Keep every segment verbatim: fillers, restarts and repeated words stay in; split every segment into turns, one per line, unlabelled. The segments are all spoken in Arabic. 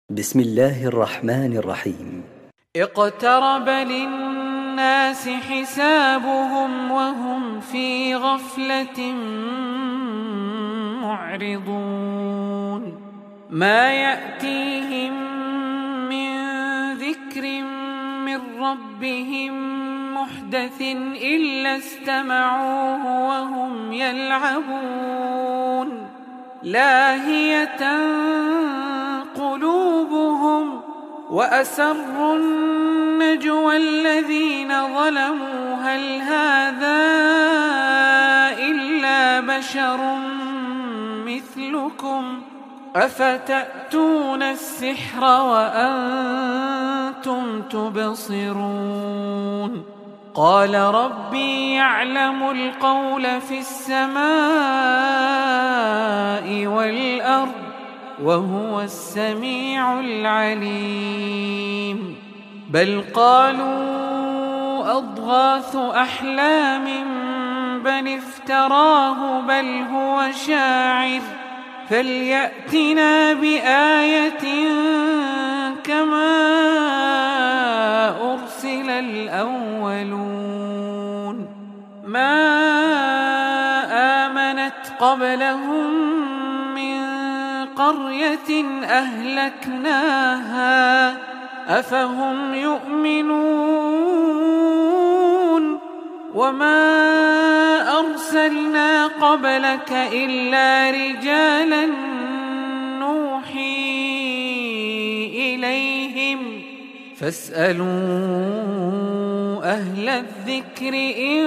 بسم الله الرحمن الرحيم.
اقترب للناس حسابهم وهم في غفلة معرضون ما يأتيهم من ذكر من ربهم محدث إلا استمعوه وهم يلعبون لاهية قلوبهم وأسروا النجوى الذين ظلموا هل هذا إلا بشر مثلكم أفتأتون السحر وأنتم تبصرون قال ربي يعلم القول في السماء والأرض وهو السميع العليم بل قالوا أضغاث أحلام بل افتراه بل هو شاعر فليأتنا بآية كما أرسل الأولون ما آمنت قبلهم من قرية أهلكناها أفهم يؤمنون وما أرسلنا قبلك إلا رجالا نوحي إليهم فاسألوا أهل الذكر إن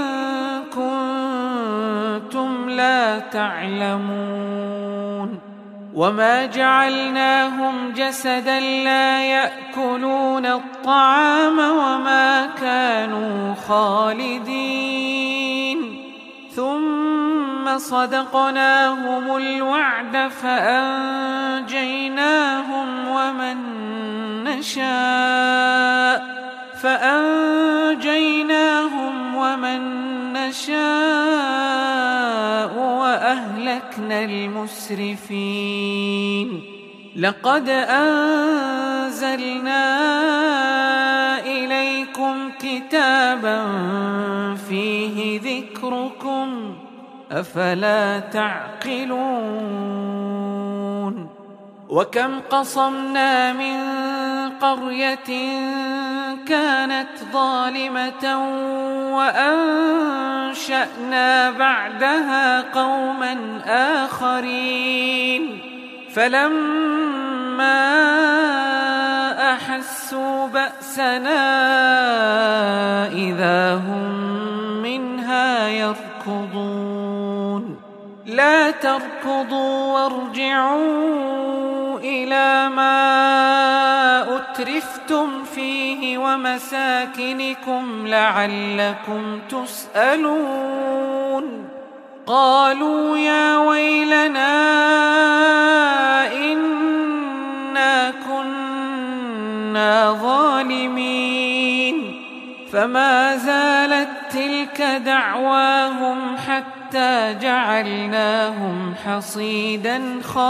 كنتم لا تعلمون وما جعلناهم جسدا لا يأكلون الطعام وما كانوا خالدين ثم صدقناهم الوعد فأنجيناهم ومن نشاء فأنجيناهم ومن نشاء وأهلكنا المسرفين لقد أنزلنا إليكم كتابا فيه ذكركم أفلا تعقلون وكم قصمنا من قرية كانت ظالمة وأنشأنا بعدها قوما آخرين فلما أحسوا بأسنا إذا هم منها يركضون لا تركضوا وارجعوا إلى ما أترفتم فيه ومساكنكم لعلكم تسألون قالوا يا ويلنا إنا كنا ظالمين فما زالت تلك دعواهم حتى جعلناهم حصيدا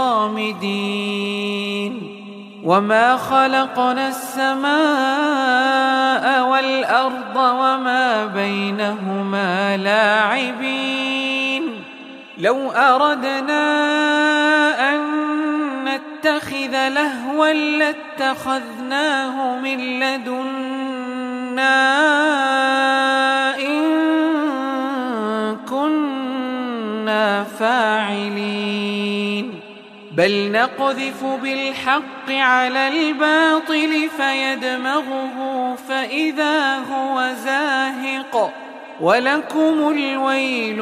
خامدين وما خلقنا السماء والأرض وما بينهما لاعبين لو أردنا أن نتخذ لهوا لاتخذناه من لدنا إن كنا فاعلين بل نقذف بالحق على الباطل فيدمغه فإذا هو زاهق ولكم الويل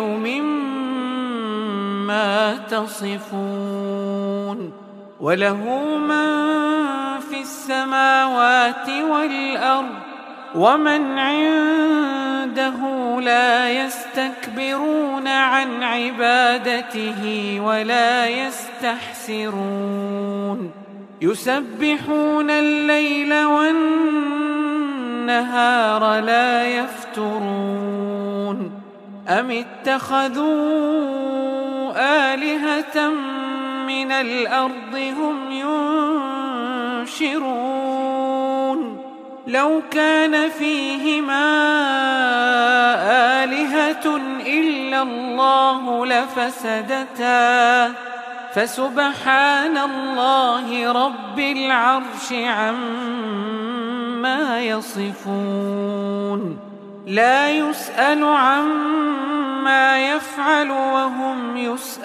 مما تصفون وله من في السماوات والأرض ومن عنده لا يستكبرون عن عبادته ولا يستحسرون يسبحون الليل والنهار لا يفترون أم اتخذوا آلهة من الأرض هم يبشرون لو كان فيهما آلهة إلا الله لفسدتا فسبحان الله رب العرش عما يصفون لا يسأل عما يفعل وهم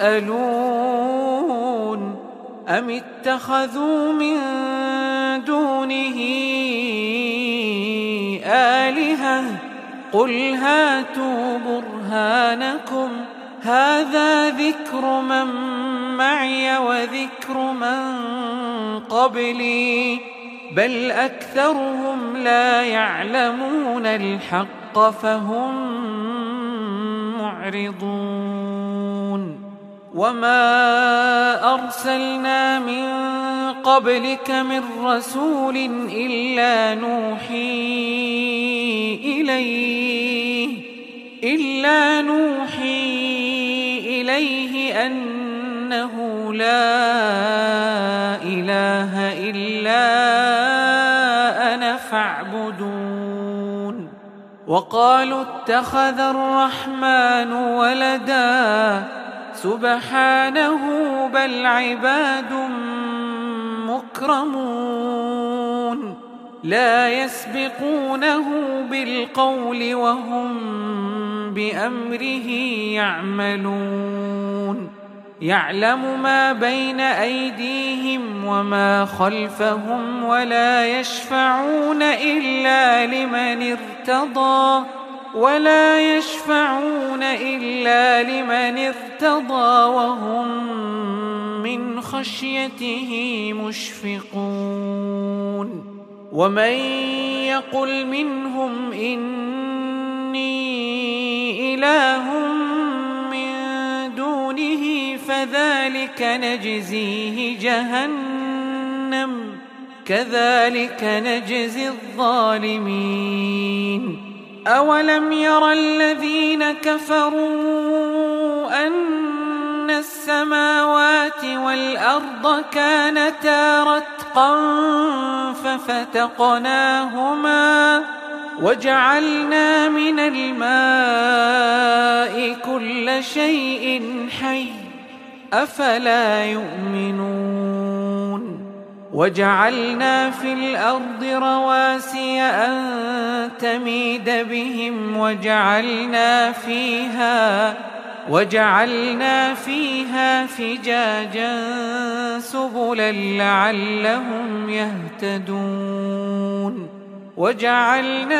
يسألون أم اتخذوا من دونه آلهة قل هاتوا برهانكم هذا ذكر من معي وذكر من قبلي بل أكثرهم لا يعلمون الحق فهم معرضون وما أرسلنا من قبلك من رسول إلا نوحي إليه إلا نوحي إليه أنه لا إله إلا أنا فاعبدون وقالوا اتخذ الرحمن ولدا سبحانه بل عباد مكرمون لا يسبقونه بالقول وهم بأمره يعملون يعلم ما بين أيديهم وما خلفهم ولا يشفعون إلا لمن ارتضى ولا يشفعون إلا لمن ارتضى وهم من خشيته مشفقون ومن يقل منهم إني إله من دونه فذلك نجزيه جهنم كذلك نجزي الظالمين أولم ير الذين كفروا أن السماوات والأرض كانتا رتقا ففتقناهما وجعلنا من الماء كل شيء حي أفلا يؤمنون وجعلنا في الأرض رواسي أن تميد بهم وجعلنا فيها وجعلنا فيها فجاجا سبلا لعلهم يهتدون وجعلنا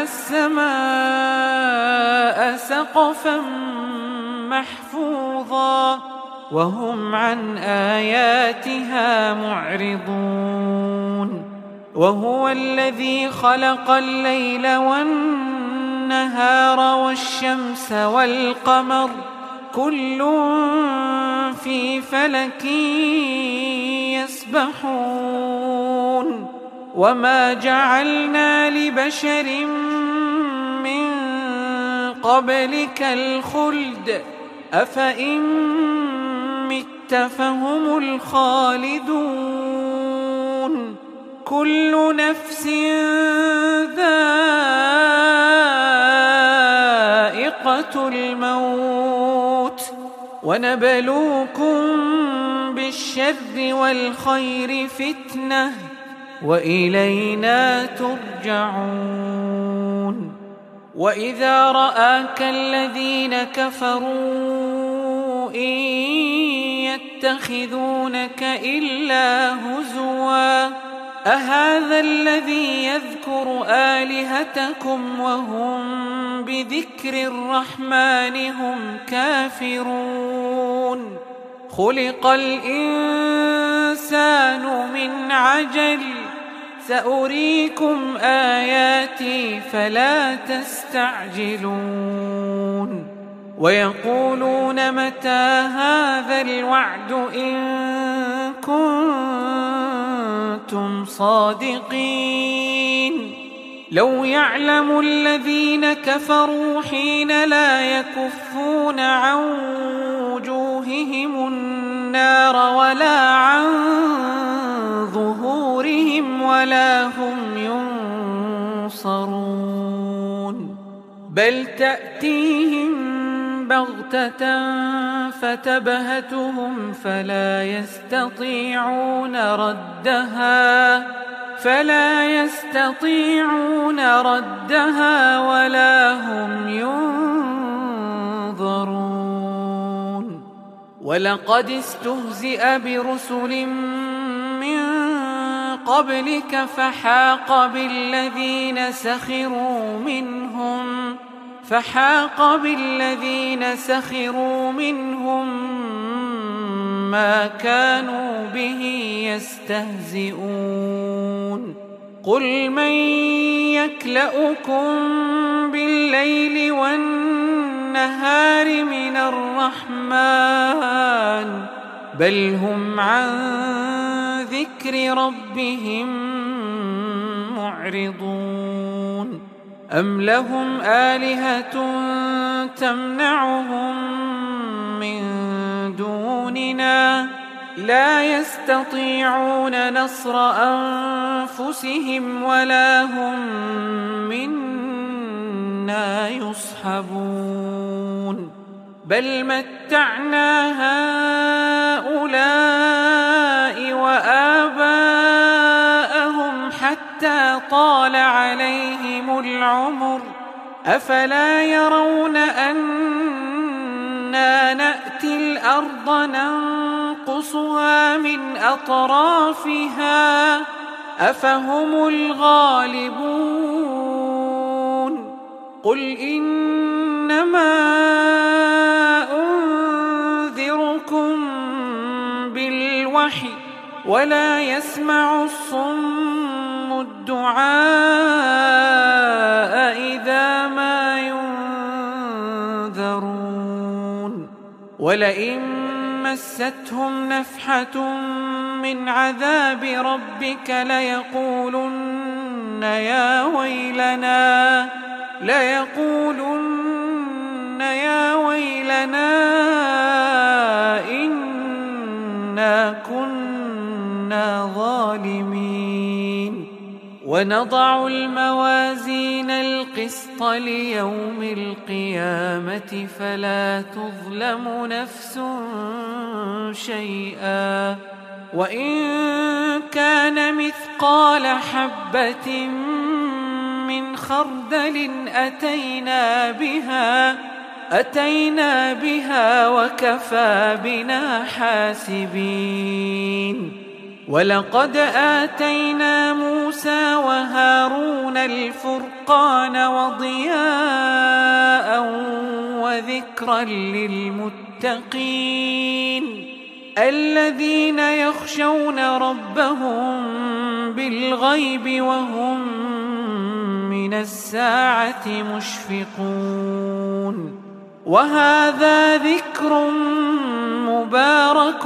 السماء سقفا محفوظا وهم عن آياتها معرضون وهو الذي خلق الليل والنهار والشمس والقمر كل في فلك يسبحون وما جعلنا لبشر من قبلك الخلد أفإن مت فهم الخالدون كل نفس ذائقة الموت ونبلوكم بالشر والخير فتنة وإلينا ترجعون وإذا رآك الذين كفروا إن يتخذونك إلا هزوا أهذا الذي يذكر آلهتكم وهم بذكر الرحمن هم كافرون خلق الإنسان من عجل سأريكم آياتي فلا تستعجلون ويقولون متى هذا الوعد إن كنتم صادقين لو يعلم الذين كفروا حين لا يكفون عن وجوههم النار ولا عن ظهورهم ولا بل تأتيهم بغتة فتبهتهم فلا يستطيعون ردها فلا يستطيعون ردها ولا هم ينظرون. ولقد استهزئ برسل من قبلك فحاق بالذين سخروا منهم فحاق بالذين سخروا منهم ما كانوا به يستهزئون. قل من يكلؤكم بالليل والنهار من الرحمن بل هم عن ذكر ربهم معرضون. أم لهم آلهة تمنعهم من دوننا لا يستطيعون نصر أنفسهم ولا هم منا يصحبون. بل متعنا هؤلاء وآباءهم حتى طال عليهم العمر أفلا يرون أنا نأتي الأرض ننقصها من أطرافها أفهم الغالبون. قل إنما أنذركم بالوحي ولا يسمع الصم الدعاء إذا ما ينذرون. ولئن مستهم نفحة من عذاب ربك ليقولن يا ويلنا ليقولن يا ويلنا إنا كنا ظالمين. ونضع الموازين القسط ليوم القيامة فلا تظلم نفس شيئا وإن كان مثقال حبة من خردل أتينا بها أتينا بها وكفى بنا حاسبين. ولقد آتينا موسى وهارون الفرقان وضياء وذكرا للمتقين الذين يخشون ربهم بالغيب وهم من الساعة مشفقون. وهذا ذكر مبارك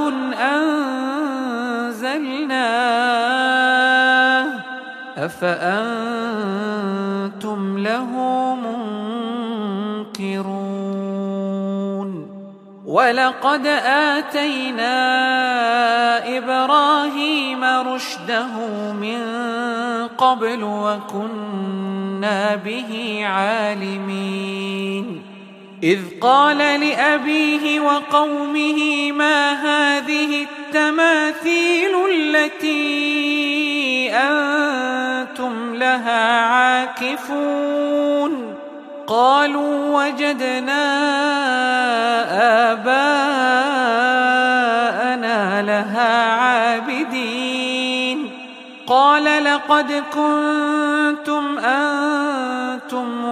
أنزلناه أفأنتم له منكرون. ولقد آتينا إبراهيم رشده من قبل وكنا به عالمين. إذ قال لأبيه وقومه ما هذه التماثيل التي أنتم لها عاكفون قالوا وجدنا آباءنا لها عابدين. قال لقد كنتم أنتم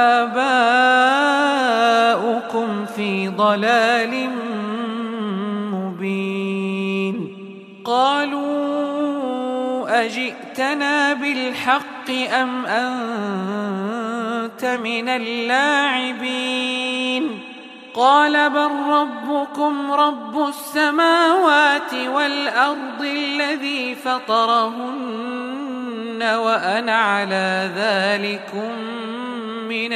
وآباؤكم في ضلال مبين. قالوا أجئتنا بالحق أم أنت من اللاعبين؟ قال بل ربكم رب السماوات والأرض الذي فطرهن وأنا على ذلكم من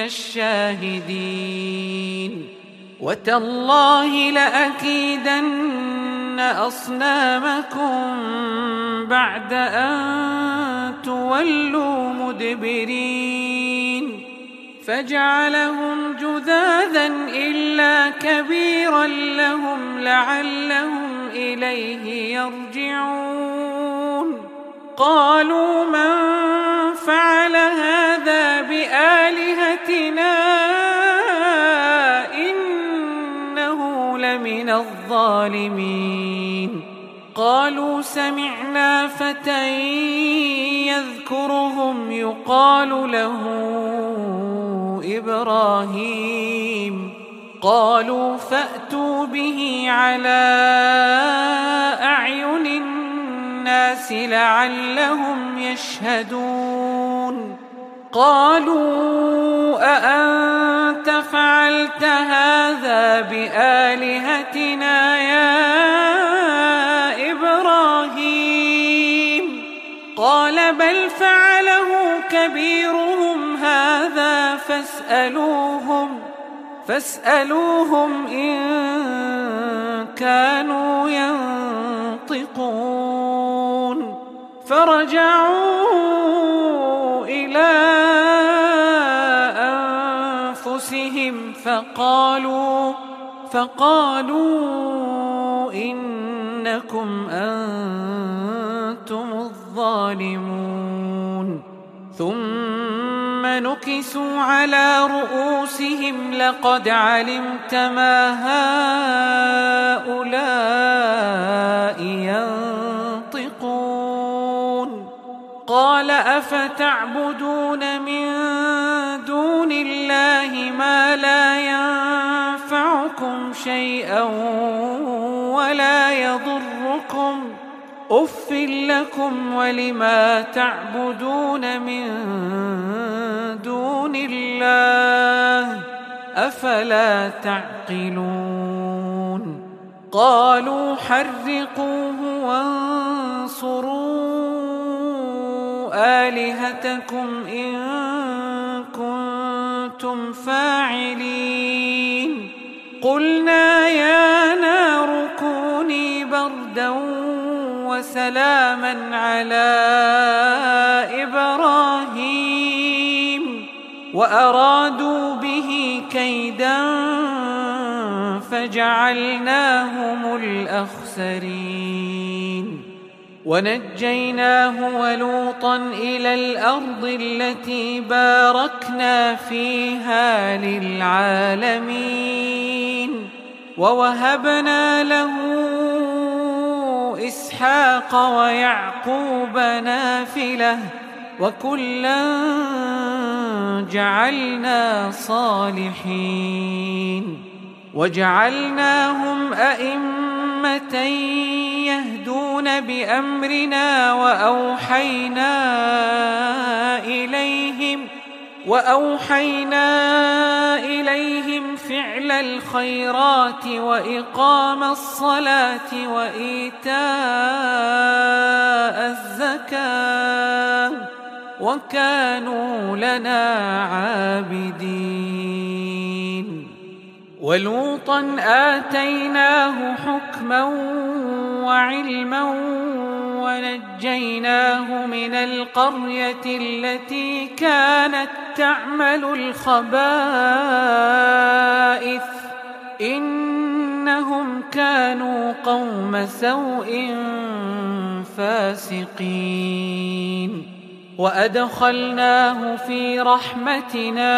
الشاهدين. وتالله لأكيدن أصنامكم بعد أن تولوا مدبرين. فجعلهم جذاذا إلا كبيرا لهم لعلهم إليه يرجعون قالوا من فعل هذا بآلهتنا إنه لمن الظالمين قالوا سمعنا فتى يذكرهم يقال له إبراهيم قالوا فأتوا به على أعين الناس لعلهم يشهدون قالوا أأنت فعلت هذا بآلهتنا يا إبراهيم قال بل فعله كبيرهم هذا فاسألوهم فاسألوهم إن كانوا ينطقون فرجعوا إلى أنفسهم فقالوا فقالوا إنكم أنتم الظالمون ثم نكسوا على رؤوسهم لقد علمت ما هؤلاء ينطقون قال أفتعبدون من دون الله ما لا ينفعكم شيئا ولا يضركم أف لكم ولما تعبدون من دون الله أفلا تعقلون قالوا حرقوه وانصروا آلهتكم إن كنتم فاعلين قلنا يا نار كوني بردا وسلاما على إبراهيم وأرادوا به كيدا فجعلناهم الأخسرين ونجيناه ولوطا إلى الأرض التي باركنا فيها للعالمين ووهبنا له إسحاق ويعقوب نافلة وكلا جعلنا صالحين وجعلناهم أئمة يهدون بأمرنا وأوحينا إليهم وأوحينا إليهم فعل الخيرات وإقام الصلاة وإيتاء الزكاة وكانوا لنا عابدين ولوطا آتيناه حكما وعلما ونجيناه من القرية التي كانت تعمل الخبائث إنهم كانوا قوم سوء فاسقين وأدخلناه في رحمتنا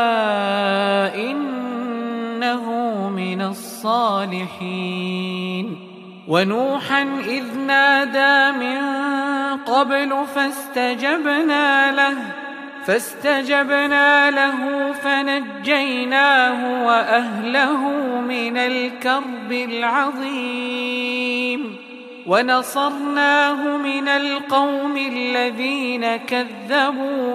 إنه من الصالحين ونوحا إذ نادى من قبل فاستجبنا له فاستجبنا له فنجيناه وأهله من الكرب العظيم ونصرناه من القوم الذين كذبوا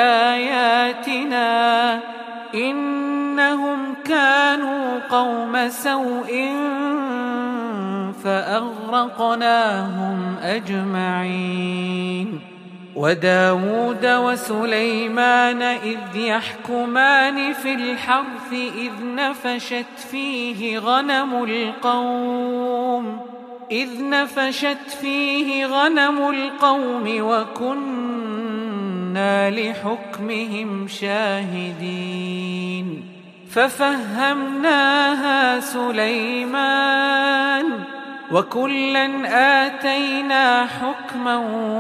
بآياتنا إنهم كانوا قوم سوء فأغرقناهم أجمعين وداود وسليمان إذ يحكمان في الحرث إذ نفشت فيه غنم القوم إذ نفشت فيه غنم القوم وكنا وكنا لحكمهم شاهدين ففهمناها سليمان وكلا آتينا حكما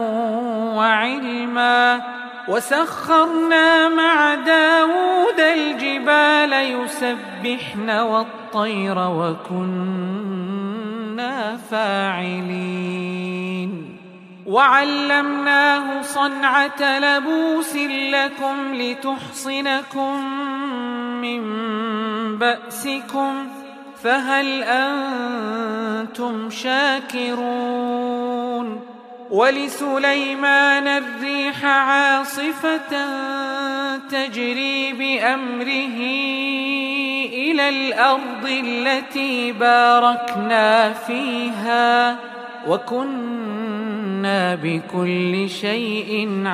وعلما وسخرنا مع داود الجبال يسبحن والطير وكنا فاعلين وعلمناه صنعة لبوس لكم لتحصنكم من بأسكم فهل أنتم شاكرون ولسليمان الريح عاصفة تجري بأمره إلى الأرض التي باركنا فيها وكنا بكل شيء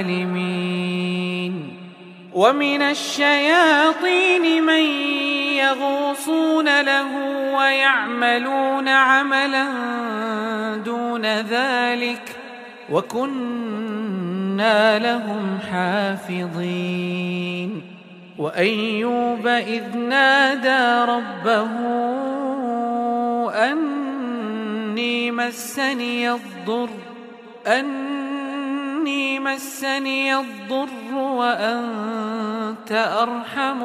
عالمين ومن الشياطين من يغوصون له ويعملون عملا دون ذلك وكنا لهم حافظين وأيوب إذ نادى ربه أني مسني الضر أني مسني الضر وأنت أرحم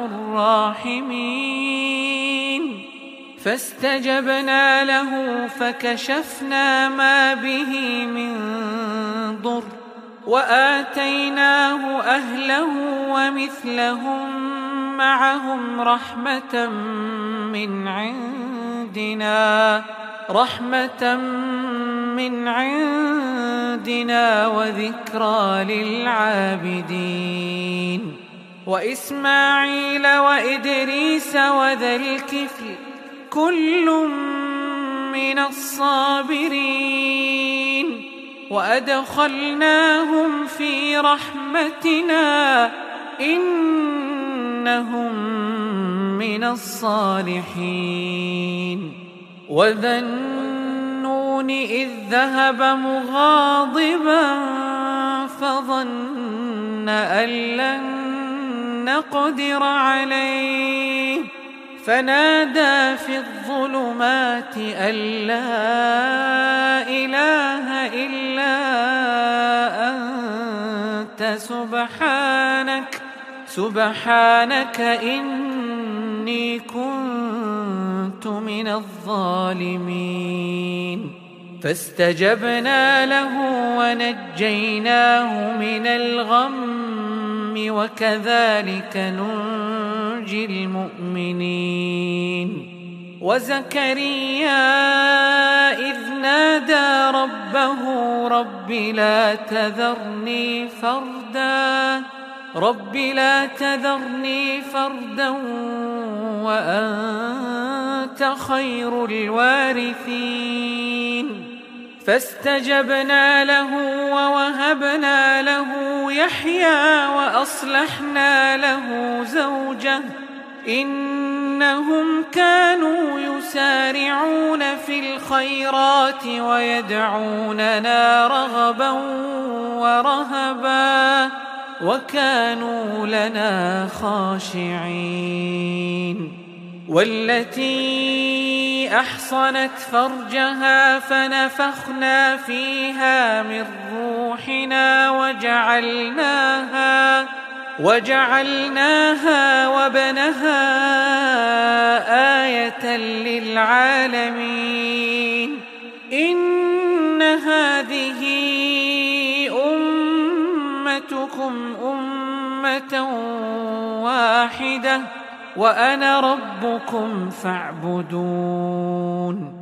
الراحمين فاستجبنا له فكشفنا ما به من ضر وآتيناه أهله ومثلهم معهم رحمة من عندنا رحمة من عندنا وذكرى للعابدين وإسماعيل وإدريس وذا الكفل كل من الصابرين وأدخلناهم في رحمتنا إنهم من الصالحين وذا النون إذ ذهب مغاضبا فظن أن لن نقدر عليه فنادى في الظلمات أن لا إله إلا أنت سبحانك سبحانك إني كنت من الظالمين فاستجبنا له ونجيناه من الغم وكذلك ننجي المؤمنين وزكريا إذ نادى ربه رب لا تذرني فردا رب لا تذرني فردا وأنت خير الوارثين فاستجبنا له ووهبنا له يحيى وأصلحنا له زوجه إنهم كانوا يسارعون في الخيرات ويدعوننا رغبا ورهبا وكانوا لنا خاشعين والتي أحصنت فرجها فنفخنا فيها من روحنا وجعلناها وجعلناها وبنها آية للعالمين إن هذه أمتكم أمة واحدة وأنا ربكم فاعبدون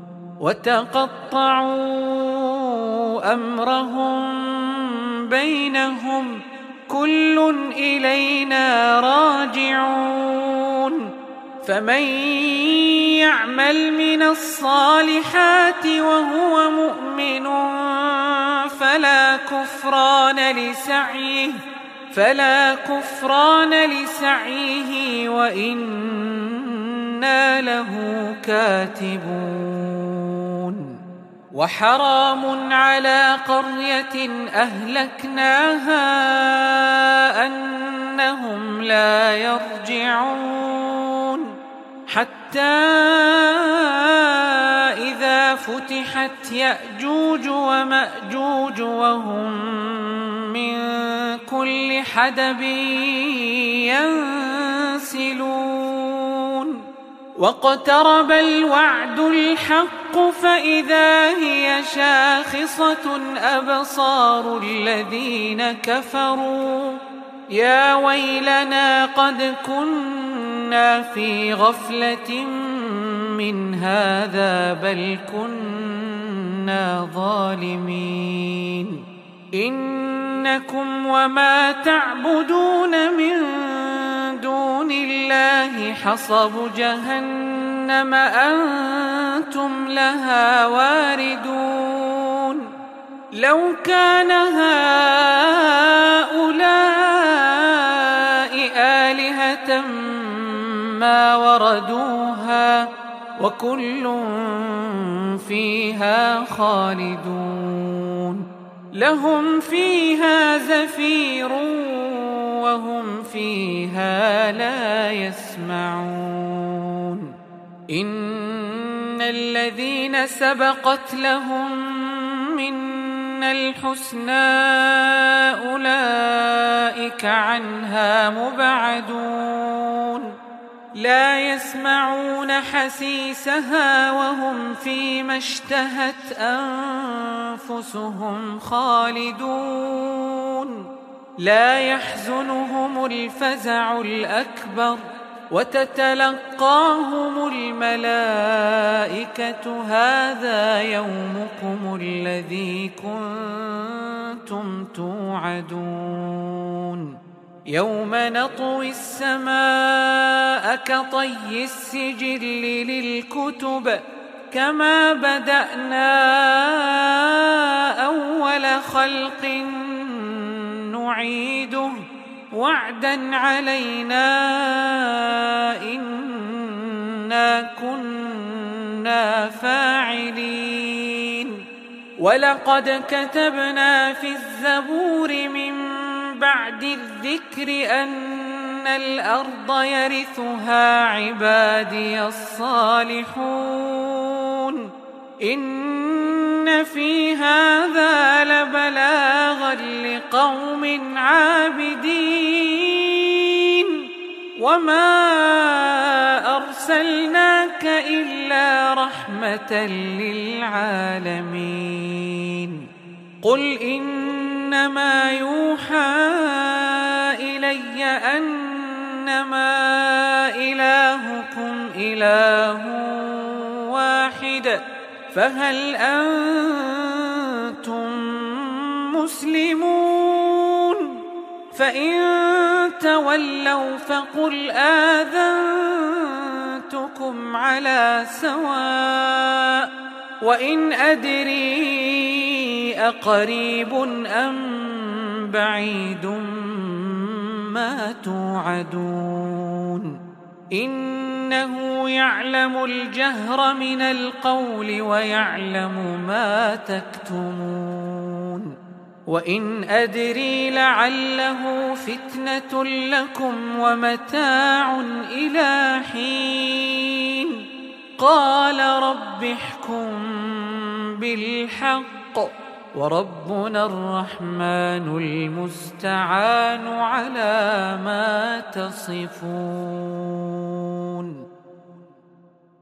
وتقطعوا أمرهم بينهم كل إلينا راجعون فمن يعمل من الصالحات وهو مؤمن فلا كفران لسعيه فلا كفران لسعيه وإنا له كاتبون وحرام على قرية أهلكناها أنهم لا يرجعون حتى إذا فتحت يأجوج ومأجوج وهم من كل حدب ينسلون واقترب الوعد الحق فإذا هي شاخصة أبصار الذين كفروا يا ويلنا قد كنا في غفلة من هذا بل كنا ظالمين إنكم وما تعبدون من دون الله حصب جهنم أنتم لها واردون لو كان هؤلاء آلهة ما وردوها وكل فيها خالدون لهم فيها زفير وهم فيها لا يسمعون إن الذين سبقت لهم منا الحسنى أولئك عنها مبعدون لا يسمعون حسيسها وهم فيما اشتهت أنفسهم خالدون لا يحزنهم الفزع الأكبر وتتلقاهم الملائكة هذا يومكم الذي كنتم توعدون يوم نطوي السماء كطي السجل للكتب كما بدأنا أول خلق نعيده وعدا علينا إنا كنا فاعلين ولقد كتبنا في الزبور من بعد الذكر أن الأرض يرثها عبادي الصالحون إن في هذا لبلاغا لقوم عابدين وما أرسلناك إلا رحمة للعالمين قل إنما يوحى إلي أنما إلهكم إله واحد فهل أنتم مسلمون فإن تولوا فقل آذنتكم على سواء وإن أدري أقريب أم بعيد ما توعدون إنه يعلم الجهر من القول ويعلم ما تكتمون وإن أدري لعله فتنة لكم ومتاع إلى حين قال رب احكم بالحق وربنا الرحمن المستعان على ما تصفون.